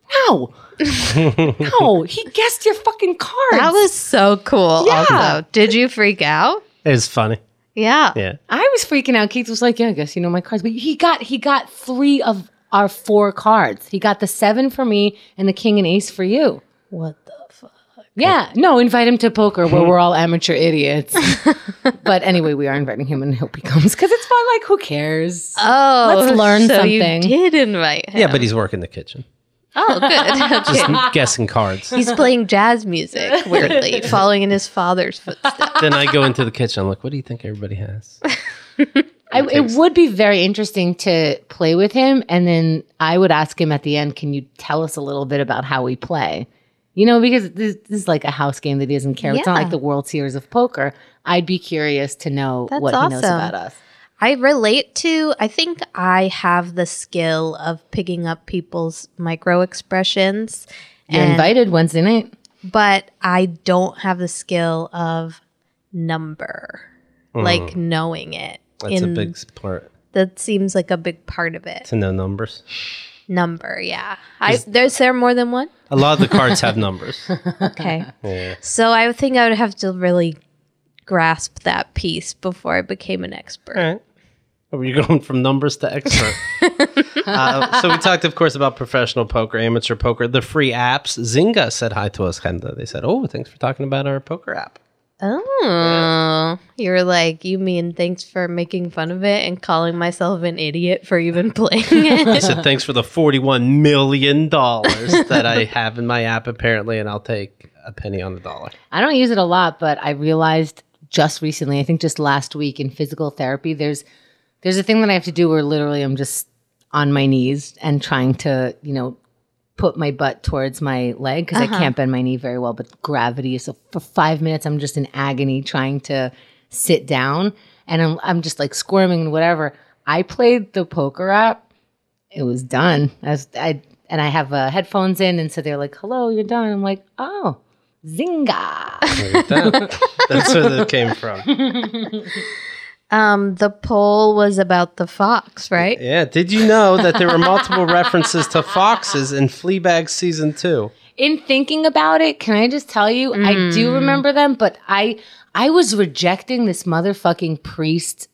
No. No, he guessed your fucking cards. That was so cool. Yeah. Also, did you freak out? It's funny. Yeah. Yeah. I was freaking out. Keith was like, yeah, I guess you know my cards. But he got he got three of our four cards. He got the seven for me and the king and ace for you. What the fuck? Yeah. No, invite him to poker where we're all amateur idiots. But anyway, we are inviting him and I hope he comes because it's fun. Like, who cares? Oh, Let's learn so something. You did invite him. Yeah, but he's working the kitchen. Oh, good. Okay. Just guessing cards. He's playing jazz music weirdly, following in his father's footsteps. Then I go into the kitchen. I'm like, what do you think everybody has? I, it would be very interesting to play with him. And then I would ask him at the end, can you tell us a little bit about how we play? You know, because this, this is like a house game that he doesn't care. It's not Yeah. like the World Series of Poker. I'd be curious to know That's what he knows awesome. about us. I relate to, I think I have the skill of picking up people's micro expressions. You're and- invited Wednesday night. But I don't have the skill of number, like knowing it. That's in- a big s- part That seems like a big part of it. to know numbers. Number, yeah. I there's there more than one? A lot of the cards have numbers. Okay. Yeah. So I would think I would have to really grasp that piece before I became an expert. All right. Are you going from numbers to expert? uh, so we talked, of course, about professional poker, amateur poker, the free apps. Zynga said hi to us, Kenda. They said, oh, thanks for talking about our poker app. Oh, you were like, you mean thanks for making fun of it and calling myself an idiot for even playing it? I said, thanks for the forty-one million dollars that I have in my app, apparently, and I'll take a penny on the dollar. I don't use it a lot, but I realized just recently, I think just last week in physical therapy, there's there's a thing that I have to do where literally I'm just on my knees and trying to, you know, put my butt towards my leg because I can't bend my knee very well, but gravity. So for five minutes, I'm just in agony trying to sit down and I'm, I'm just like squirming and whatever. I played the poker app. It was done. I was, I, and I have uh, headphones in. And so they're like, hello, you're done. I'm like, oh, Zynga. Look at that. That's where that came from. Um, the poll was about the fox, right? Yeah. Did you know that there were multiple references to foxes in Fleabag season two? In thinking about it, can I just tell you, I do remember them, but I I was rejecting this motherfucking priest.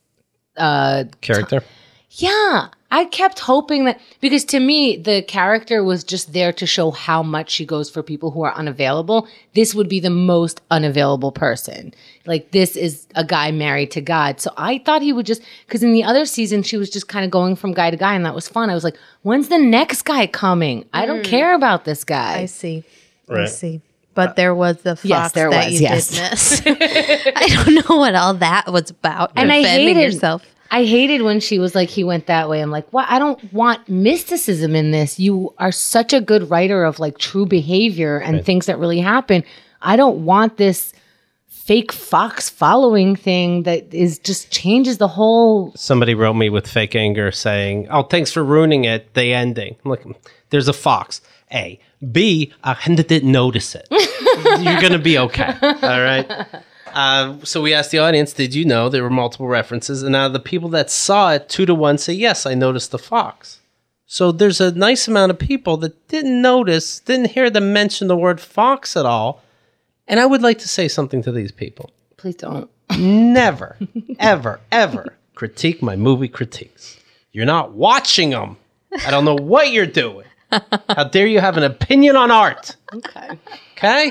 Uh, Character? yeah, I kept hoping that because to me the character was just there to show how much she goes for people who are unavailable. This would be the most unavailable person. Like this is a guy married to God. So I thought he would just because in the other season she was just kind of going from guy to guy, and that was fun. I was like, when's the next guy coming? I don't care about this guy. I see. I Right. see. But there was the fox Yes, there that was, you yes. did miss. I don't know what all that was about. And I Defending hated- yourself. I hated when she was like, he went that way. I'm like, what? I don't want mysticism in this. You are such a good writer of like true behavior and things that really happen. I don't want this fake fox following thing that is just changes the whole. Somebody wrote me with fake anger saying, oh, thanks for ruining it. The ending. I'm like, there's a fox. A. B. Uh, Henda didn't notice it. You're going to be okay. All right. Uh, so we asked the audience, did you know there were multiple references? And out of the people that saw it, two to one say, yes, I noticed the fox. So there's a nice amount of people that didn't notice, didn't hear them mention the word fox at all. And I would like to say something to these people. Please don't. Never, ever, ever critique my movie critiques. You're not watching them. I don't know what you're doing. How dare you have an opinion on art? Okay. Okay?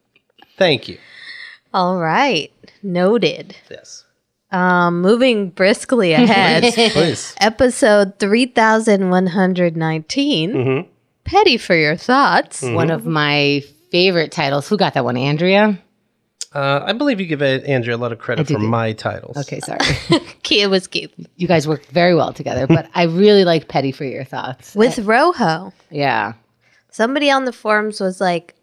Thank you. All right. Noted. Yes. Um, moving briskly ahead. Please. Episode three thousand one hundred nineteen. Mm-hmm. Petty for your thoughts. One of my favorite titles. Who got that one? Andrea? Uh, I believe you give Andrea a lot of credit do for give- my titles. Okay, sorry. It was cute. You guys worked very well together, but I really like Petty for your thoughts. With Rojo. Yeah. Somebody on the forums was like,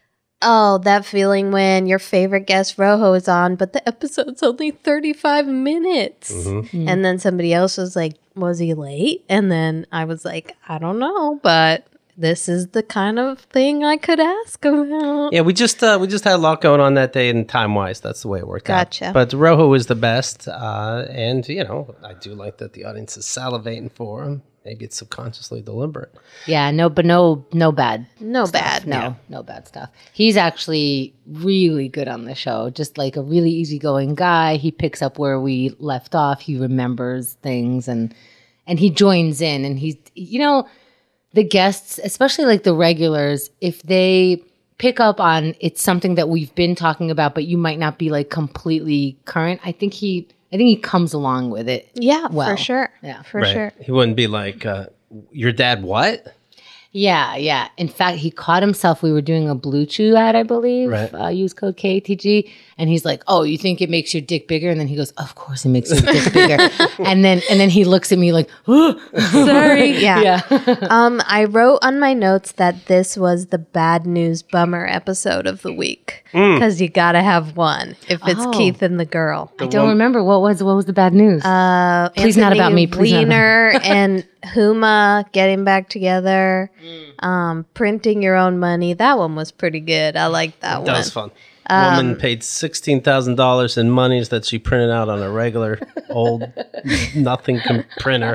oh, that feeling when your favorite guest Rojo is on, but the episode's only thirty-five minutes. Mm-hmm. And then somebody else was like, was he late? And then I was like, I don't know, but this is the kind of thing I could ask about. Yeah, we just uh, we just had a lot going on that day, and time wise, that's the way it worked Gotcha. out. But Rojo is the best, uh, and you know, I do like that the audience is salivating for him. Maybe it's subconsciously deliberate. Yeah, no, but no, no bad. No stuff. bad. No, Yeah. no bad stuff. He's actually really good on the show. Just like a really easygoing guy. He picks up where we left off. He remembers things and and he joins in. And he's, you know, the guests, especially like the regulars, if they pick up on it's something that we've been talking about, but you might not be like completely current. I think he, I think he comes along with it. Yeah, Well, for sure. yeah. For Right. sure. He wouldn't be like, uh, your dad what? Yeah, yeah. In fact, he caught himself. We were doing a Blue Chew ad, I believe. Right. Uh, use code K A T G, and he's like, "Oh, you think it makes your dick bigger?" And then he goes, "Of course, it makes your dick bigger." And then, and then he looks at me like, "Oh, Sorry. Yeah. yeah." Um, I wrote on my notes that this was the bad news bummer episode of the week because you gotta have one if it's Oh. Keith and the girl. I don't remember what was what was the bad news. Uh, Please not about me, please not about me. Wiener and Huma getting back together, um, printing your own money. That one was pretty good. I like that That one. was fun. Woman paid sixteen thousand dollars in monies that she printed out on a regular old nothing com- printer.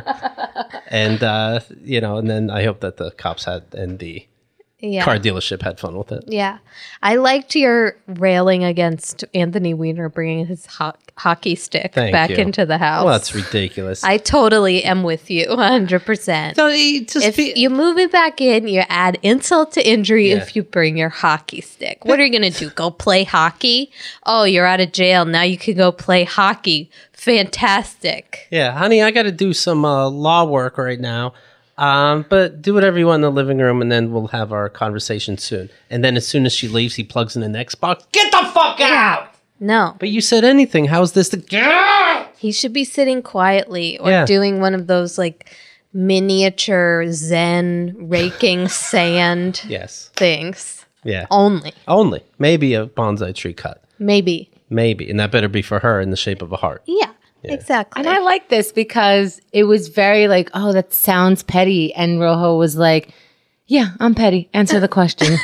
And, uh, you know, and then I hope that the cops had and the Yeah. car dealership had fun with it. Yeah. I liked your railing against Anthony Weiner bringing his ho- hockey stick Thank back you. into the house. Well, that's ridiculous. I totally am with you one hundred percent. No, he just If be- you move it back in, you add insult to injury Yeah. if you bring your hockey stick. What are you going to do? Go play hockey? Oh, you're out of jail. Now you can go play hockey. Fantastic. yeah, honey, I got to do some uh, law work right now. Um, but do whatever you want in the living room, and then we'll have our conversation soon. And then as soon as she leaves, he plugs in an Xbox. Get the fuck out! No, But you said anything. How's this the... he should be sitting quietly or Yeah. doing one of those like miniature Zen raking sand Yes. things. Yeah. Only. Only. Maybe a bonsai tree cut. Maybe. Maybe. And that better be for her in the shape of a heart. Yeah, exactly. And I like this because it was very like, "Oh, that sounds petty," and Rojo was like, "Yeah, I'm petty. Answer the question."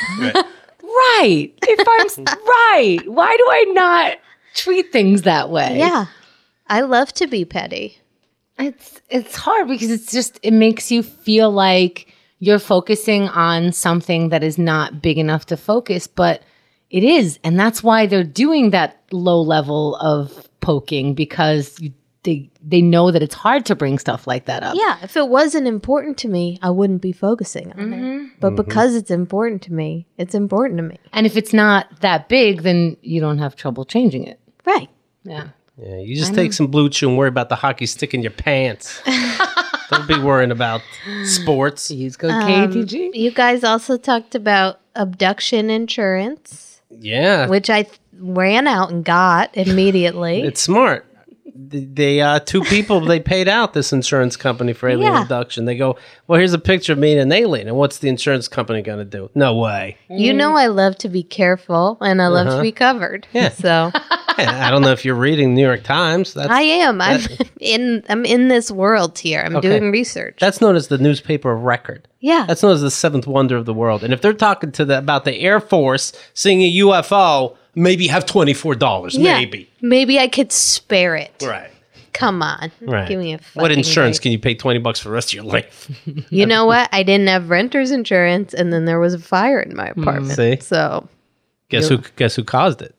Right. If I'm s- right, why do I not treat things that way? yeah. I love to be petty. It's it's hard because it's just it makes you feel like you're focusing on something that is not big enough to focus, but it is, and that's why they're doing that low level of poking because you, they they know that it's hard to bring stuff like that up. Yeah, if it wasn't important to me, I wouldn't be focusing on it. But because it's important to me, it's important to me. And if it's not that big, then you don't have trouble changing it. Right. Yeah. Yeah, you just take some Blue Chew and worry about the hockey stick in your pants. Don't be worrying about sports. Use code K A T G. You guys also talked about abduction insurance, Yeah. which I th- ran out and got immediately. It's smart. Th- They uh, two people they paid out this insurance company for alien Yeah. abduction. They go, well, here's a picture of me and an alien, and what's the insurance company going to do? No way. You know I love to be careful and I love to be covered. Yeah. So Yeah, I don't know if you're reading New York Times. That's I am. I'm in I'm in this world here. I'm Okay. doing research. that's known as the newspaper of record. yeah. That's known as the seventh wonder of the world. And if they're talking to the about the Air Force seeing a U F O, maybe have twenty-four dollars. Yeah. Maybe. Maybe I could spare it. Right. Come on. Right. Give me a What fucking insurance break. can you pay twenty bucks for the rest of your life? You know what? I didn't have renter's insurance, and then there was a fire in my apartment. See? So Guess who guess who caused it?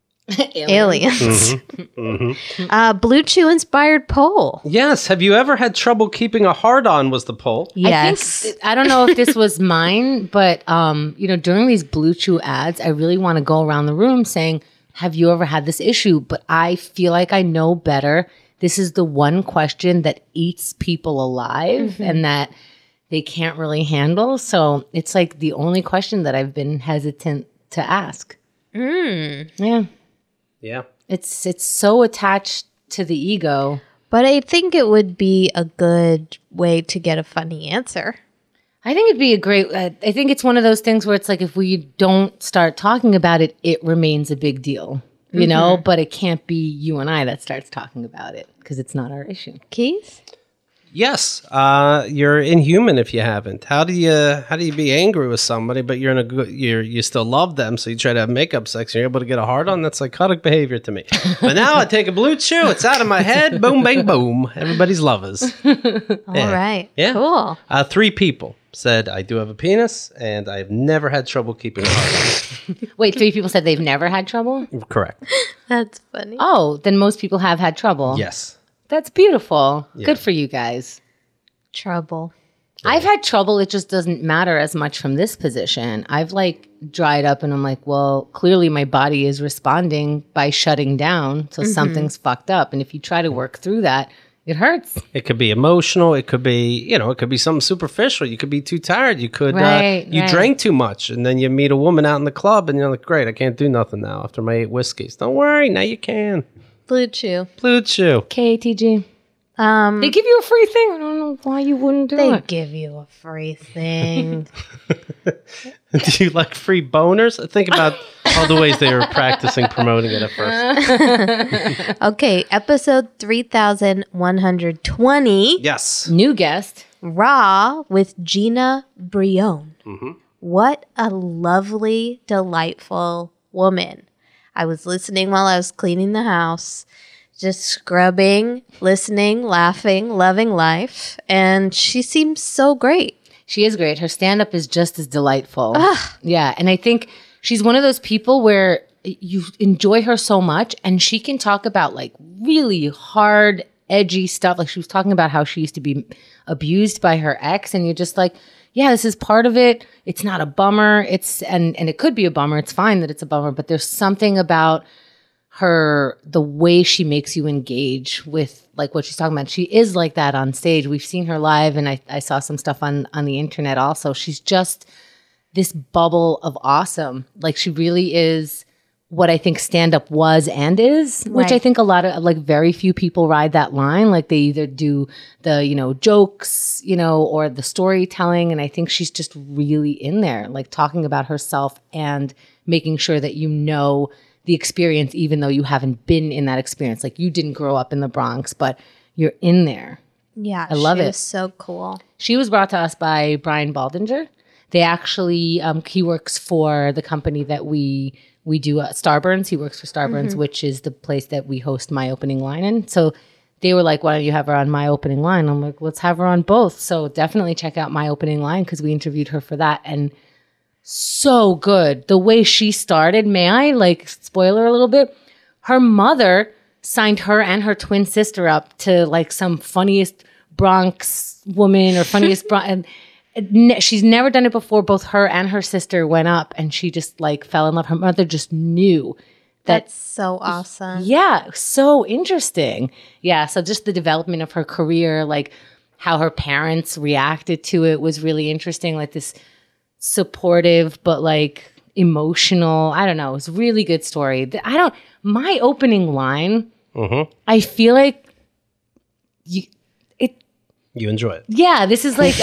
aliens. Mm-hmm. Uh, Blue Chew inspired poll. Yes. Have you ever had trouble keeping a hard on was the poll. Yes. I think I don't know if this was mine, but um, you know, during these Blue Chew ads, I really want to go around the room saying, "Have you ever had this issue?" But I feel like I know better. This is the one question that eats people alive and that they can't really handle. So it's like the only question that I've been hesitant to ask. Mm. Yeah, Yeah. it's it's so attached to the ego. But I think it would be a good way to get a funny answer. I think it'd be a great. Uh, I think it's one of those things where it's like if we don't start talking about it, it remains a big deal, you know. But it can't be you and I that starts talking about it because it's not our issue. Keith? Yes, uh, you're inhuman if you haven't. How do you how do you be angry with somebody, but you're in a good you're you still love them, so you try to have makeup sex, and you're able to get a hard on? That's psychotic behavior to me. But now I take a blue chew, it's out of my head, boom, bang, boom. Everybody's lovers. All Yeah. right. Yeah. Cool. Uh, three people said I do have a penis, and I've never had trouble keeping it hard. Wait, three people said they've never had trouble? Correct. That's funny. Oh, then most people have had trouble. Yes. That's beautiful. Good for you guys. Trouble. I've had trouble. It just doesn't matter as much from this position. I've like dried up and I'm like, well, clearly my body is responding by shutting down. So something's fucked up. And if you try to work through that, it hurts. It could be emotional. It could be, you know, it could be something superficial. You could be too tired. You could, Right, uh, you right. drank too much. And then you meet a woman out in the club and you're like, great, I can't do nothing now after my eight whiskeys. Don't worry. Now you can. Blue chew. Blue chew. K T G. Um, They give you a free thing. I don't know why you wouldn't do they it. give you a free thing. Do you like free boners? Think about all the ways they were practicing promoting it at first. Okay, episode three thousand one hundred twenty. Yes. New guest. Raw with Gina Brion. What a lovely, delightful woman. I was listening while I was cleaning the house, just scrubbing, listening, laughing, loving life. And she seems so great. She is great. Her stand up is just as delightful. Yeah. And I think she's one of those people where you enjoy her so much and she can talk about like really hard, edgy stuff. Like she was talking about how she used to be abused by her ex. And you're just like, yeah, this is part of it. It's not a bummer. It's and and it could be a bummer. It's fine that it's a bummer. But there's something about her, the way she makes you engage with like what she's talking about. She is like that on stage. We've seen her live and I, I saw some stuff on, on the internet also. She's just this bubble of awesome. Like she really is what I think stand-up was and is, which Right. I think a lot of, like very few people ride that line. Like they either do the, you know, jokes, you know, or the storytelling. And I think she's just really in there, like talking about herself and making sure that you know the experience, even though you haven't been in that experience. Like you didn't grow up in the Bronx, but you're in there. Yeah, I love she it. was so cool. She was brought to us by Brian Baldinger. They actually, um, he works for the company that we we do uh, Starburns. He works for Starburns, which is the place that we host My Opening Line in. So they were like, why don't you have her on My Opening Line? I'm like, let's have her on both. So definitely check out My Opening Line because we interviewed her for that. And so good. The way she started, may I like spoiler a little bit? Her mother signed her and her twin sister up to like some funniest Bronx woman or funniest Bronx. And ne- she's never done it before. Both her and her sister went up and she just like fell in love. Her mother just knew that. That's so awesome. Yeah, so interesting. Yeah, so just the development of her career, like how her parents reacted to it was really interesting. Like this supportive but like emotional, I don't know, it was a really good story. The- I don't, my opening line, Mm-hmm. I feel like you, it, You enjoy it. yeah, this is like,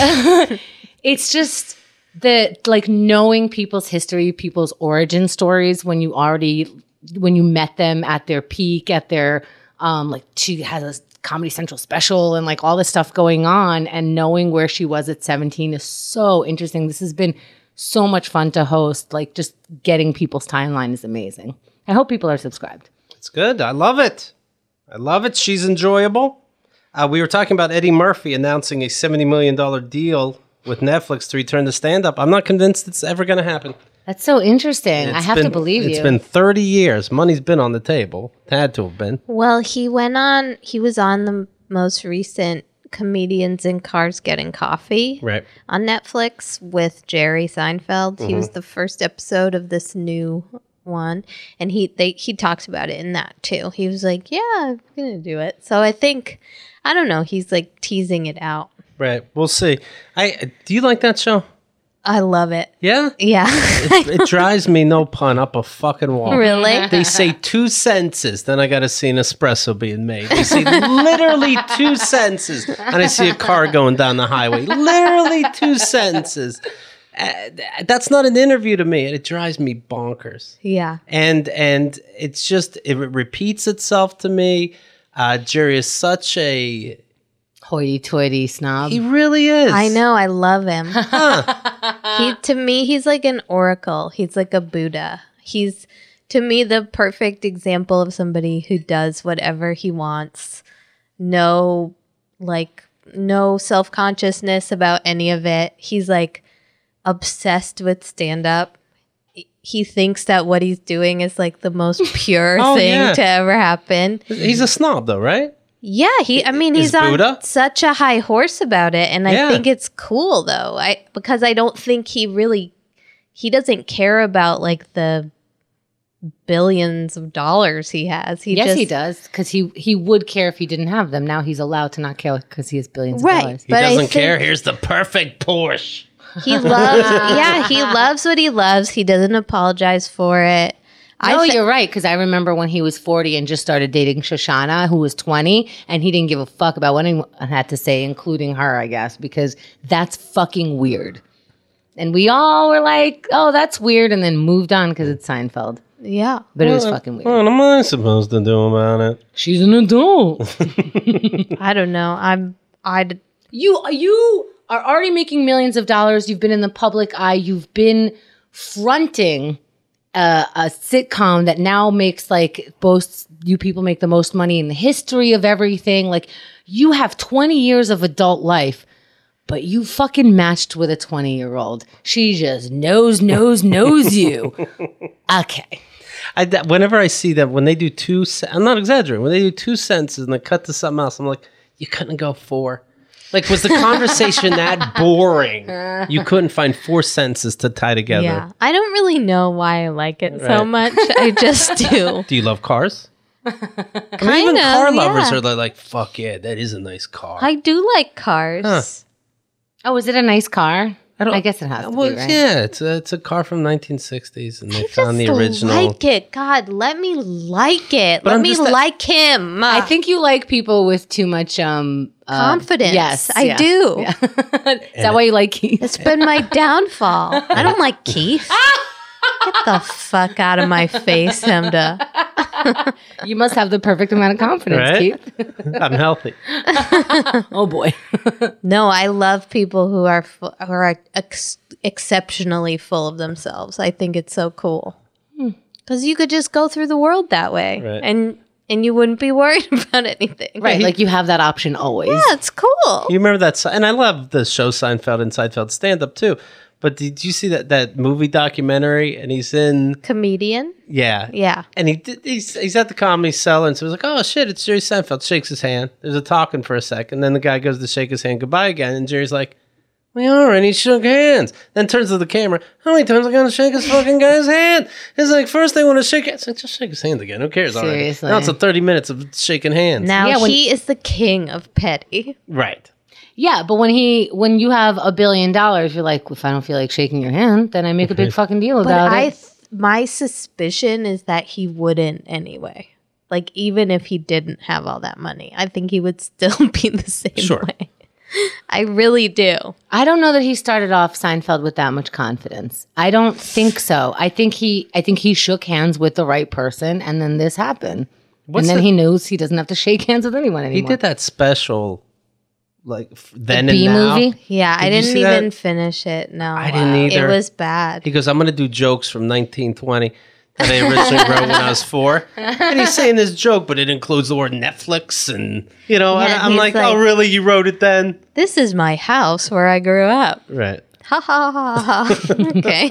it's just the, like knowing people's history, people's origin stories when you already, when you met them at their peak, at their, um, like she has a Comedy Central special and like all this stuff going on, and knowing where she was at seventeen is so interesting. This has been so much fun to host. Like just getting people's timeline is amazing. I hope people are subscribed. It's good. I love it. I love it. She's enjoyable. Uh, we were talking about Eddie Murphy announcing a seventy million dollars deal with Netflix to return to stand-up. I'm not convinced it's ever going to happen. That's so interesting. I It's have been- to believe It's you. been thirty years. Money's been on the table. It had to have been. Well, he went on, he was on the most recent Comedians in Cars Getting Coffee Right. on Netflix with Jerry Seinfeld. He was the first episode of this new one, and he they he talks about it in that too. He was like, "Yeah, I'm gonna do it." So I think, I don't know, he's like teasing it out. Right. We'll see. I do you like that show? I love it. Yeah. Yeah, It, it drives me, no pun, up a fucking wall. really. They say two sentences, then I got to see an espresso being made. They say literally two sentences, and I see a car going down the highway. Literally two sentences. Uh, that's not an interview to me, and it drives me bonkers. Yeah, And and it's just it repeats itself to me. Uh, Jerry is such a Hoity-toity snob. He really is. I know. I love him. he to me, he's like an oracle. He's like a Buddha. He's to me the perfect example of somebody who does whatever he wants. No, like no self-consciousness about any of it. He's like obsessed with stand-up. He thinks that what he's doing is like the most pure Oh, thing yeah. to ever happen. He's a snob, though, right? Yeah, he. I mean, Is he's on Buddha? such a high horse about it, and I Yeah. think it's cool though. I because I don't think he really he doesn't care about like the billions of dollars he has. He yes, just, he does, because he, he would care if he didn't have them. Now he's allowed to not care because he has billions Right. of dollars. He But I doesn't care. think- Here's the perfect Porsche. He loves. Yeah, he loves what he loves. He doesn't apologize for it. No, I thi- you're right, because I remember when he was forty and just started dating Shoshana, who was twenty, and he didn't give a fuck about what anyone had to say, including her, I guess, because that's fucking weird. And we all were like, oh, that's weird, and then moved on because it's Seinfeld. Yeah. But it was fucking weird. What am I supposed to do about it? She's an adult. I don't know. I'm. I. you you are already making millions of dollars. You've been in the public eye. You've been fronting a, a sitcom that now makes like boasts you people make the most money in the history of everything. Like you have twenty years of adult life, but you fucking matched with a twenty year old. She just knows, knows, knows you. Okay. I, that- whenever I see them, when they do two, sen- I'm not exaggerating, when they do two sentences and they cut to something else, I'm like, you couldn't go four. Like, was the conversation that boring? You couldn't find four sentences to tie together. Yeah. I don't really know why I like it so Right. much. I just do. Do you love cars? I mean, Kind even of, car lovers yeah. are like, fuck yeah, that is a nice car. I do like cars. Huh. Oh, is it a nice car? I, don't- guess it has to Well, be, right? yeah, it's a, it's a car from nineteen sixties, and they I found the just original. like it. God, let me like it. But let I'm me just a- like him. I think you like people with too much um uh, Confidence. Yes, I yeah. do. Yeah. Is that why you like Keith? It's been my downfall. I don't like Keith. Get the fuck out of my face, Hemda. You must have the perfect amount of confidence, Right? Keith. I'm healthy. Oh boy. No, I love people who are fu- who are ex- exceptionally full of themselves. I think it's so cool because you could just go through the world that way, Right. and and you wouldn't be worried about anything. Right, like you have that option always. Yeah, it's cool. You remember that? Se- And I love the show Seinfeld and Seinfeld stand up too. But did you see that, that movie documentary? And he's in, Comedian. yeah. Yeah. And he did, he's, he's at the Comedy Cellar, and so he's like, oh shit, it's Jerry Seinfeld. Shakes his hand. There's a talking for a second. Then the guy goes to shake his hand goodbye again. And Jerry's like, we are. And he shook hands. Then turns to the camera. How many times am I going to shake this fucking guy's hand? It's like, first they want to shake it. It's like, just shake his hand again. Who cares? already? Seriously. Now it's a thirty minutes of shaking hands. Now Yeah, when- he is the king of petty. Right. Yeah, but when he when you have a billion dollars, you're like, if I don't feel like shaking your hand, then I make a big fucking deal But about I, it. th- my suspicion is that he wouldn't anyway. Like even if he didn't have all that money, I think he would still be the same Sure. way. I really do. I don't know that he started off Seinfeld with that much confidence. I don't think so. I think he I think he shook hands with the right person, and then this happened. What's and then the- he knows he doesn't have to shake hands with anyone He anymore. did that special, like f- then B and now. movie. Yeah, I Did you didn't see even that? finish it. No, I didn't either. It was bad. He goes, I'm going to do jokes from nineteen twenty that I originally wrote when I was four. And he's saying this joke, but it includes the word Netflix. And, you know, and Yeah, I'm he's like, like- oh, really? You wrote it then? This is my house where I grew up. Right. Ha ha ha ha. Okay.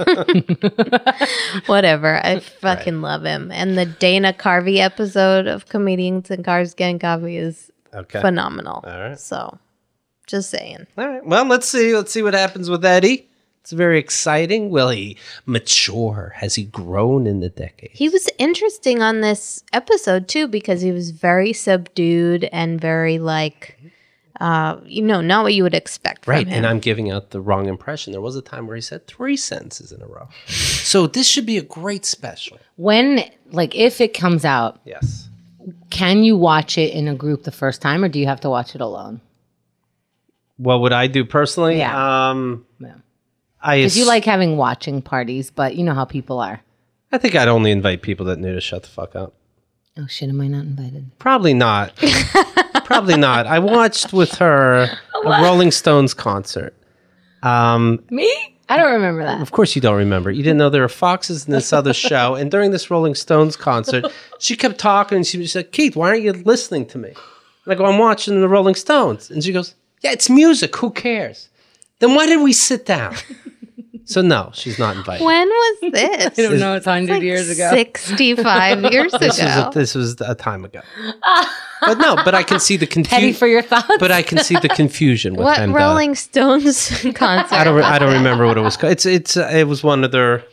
Whatever. I fucking love him. And the Dana Carvey episode of Comedians and Cars Getting Coffee is Okay. phenomenal. All right. So, just saying. All right. Well, let's see. Let's see what happens with Eddie. It's very exciting. Will he mature? Has he grown in the decade? He was interesting on this episode too because he was very subdued and very like, uh, you know, not what you would expect from Right. him. And I'm giving out the wrong impression. There was a time where he said three sentences in a row. So this should be a great special. When like if it comes out, Yes. can you watch it in a group the first time, or do you have to watch it alone? What would I do personally? Yeah. Um, Yeah. I Because you ass- like having watching parties, but you know how people are. I think I'd only invite people that knew to shut the fuck up. Oh shit, am I not invited? Probably not. probably not. I watched with her a Rolling Stones concert. Um, Me? I don't remember that. Of course you don't remember. You didn't know there were foxes in this other show. And during this Rolling Stones concert, she kept talking and she was like, Keith, why aren't you listening to me? And I go, I'm watching the Rolling Stones. And she goes, yeah, it's music. Who cares? Then why did we sit down? So no, she's not invited. When was this? I don't know. It's one hundred Like years ago. sixty-five years This was, ago. a, this was a time ago. But no, but I can see the Petty confusion. for your thoughts. But I can see the confusion with What Hemda. Rolling Stones concert? I don't. Re- I don't was it? remember what it was called. It's. It's. Uh, it was one of their.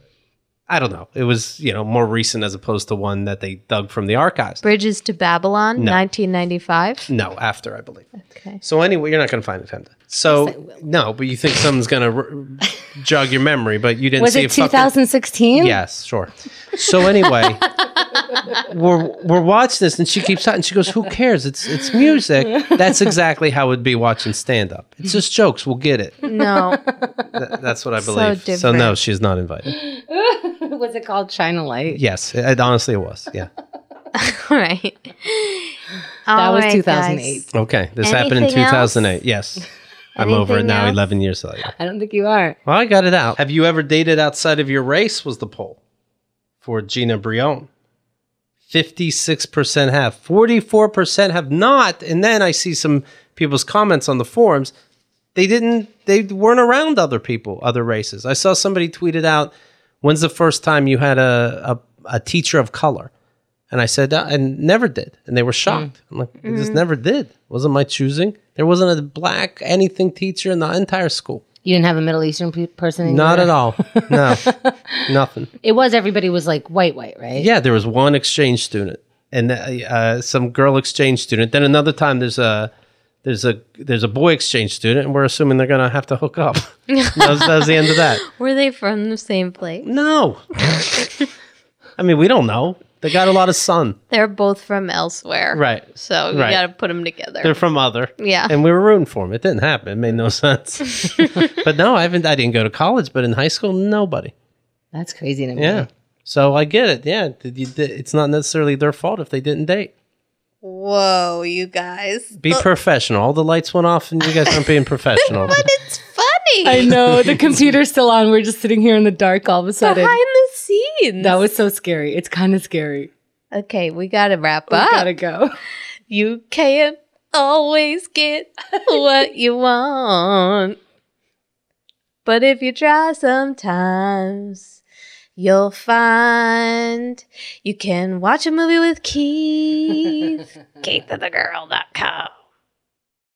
I don't know. It was, you know, more recent as opposed to one that they dug from the archives. Bridges to Babylon, No. nineteen ninety-five. No, after I believe. Okay. So anyway, you're not going to find it, Fenda. So no, but you think someone's going to r- jog your memory, but you didn't Was see it a fucking- twenty sixteen? Yes, sure. So anyway, we're we're watching this, and she keeps talking. She goes, "Who cares? It's it's music." That's exactly how it'd be watching stand up. It's just jokes. We'll get it. No. Th- that's what I So believe. So, different. no, she's not invited. Was it called China Light? Yes, it, honestly, it was. Yeah. All right. That All was right, two thousand eight. guys. Okay, this happened in Anything two thousand eight. Yes, I'm over it Anything now. else? Eleven years later. I don't think you are. Well, I got it out. Have you ever dated outside of your race? Was the poll for Gina Brion. fifty-six percent have, forty-four percent have not. And then I see some people's comments on the forums. They didn't, they weren't around other people, other races. I saw somebody tweeted out, when's the first time you had a, a, a teacher of color? And I said, I never did. And they were shocked. I'm like, I just never did. Wasn't my choosing. There wasn't a black anything teacher in the entire school. You didn't have a Middle Eastern pe- person in Not your- at all. No, nothing. It was everybody was like white, white, right? Yeah, there was one exchange student and uh, uh, some girl exchange student. Then another time there's a there's a there's a boy exchange student, and we're assuming they're gonna have to hook up. that, was, that was the end of that. Were they from the same place? No, I mean we don't know. They got a lot of sun. They're both from elsewhere. Right. So you Right. got to put them together. They're from other. Yeah. And we were rooting for them. It didn't happen. It made no sense. But no, I haven't. I didn't go to college, but in high school, nobody. That's crazy to me. Yeah. So I get it. Yeah, Did you- did- it's not necessarily their fault if they didn't date. Whoa, you guys. Be professional. All the lights went off, and you guys aren't being professional. But it's funny. I know. The computer's still on. We're just sitting here in the dark all of a sudden. Behind the scenes. That was so scary. It's kind of scary. Okay, we got to wrap We up. gotta go. You can't always get what you want. But if you try sometimes, you'll find you can watch a movie with Keith. Keith of the girl dot com.